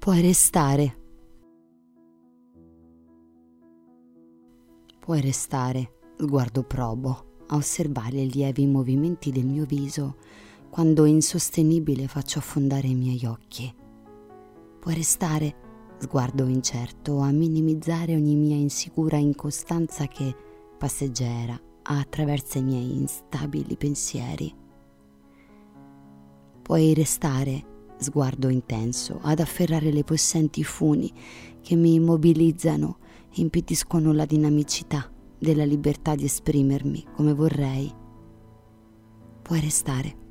Puoi restare. Puoi restare, sguardo probo, a osservare i lievi movimenti del mio viso quando insostenibile faccio affondare i miei occhi. Puoi restare, sguardo incerto, a minimizzare ogni mia insicura incostanza che, passeggera, attraversa i miei instabili pensieri. Puoi restare, sguardo intenso, ad afferrare le possenti funi che mi immobilizzano e impediscono la dinamicità della libertà di esprimermi come vorrei. Puoi restare,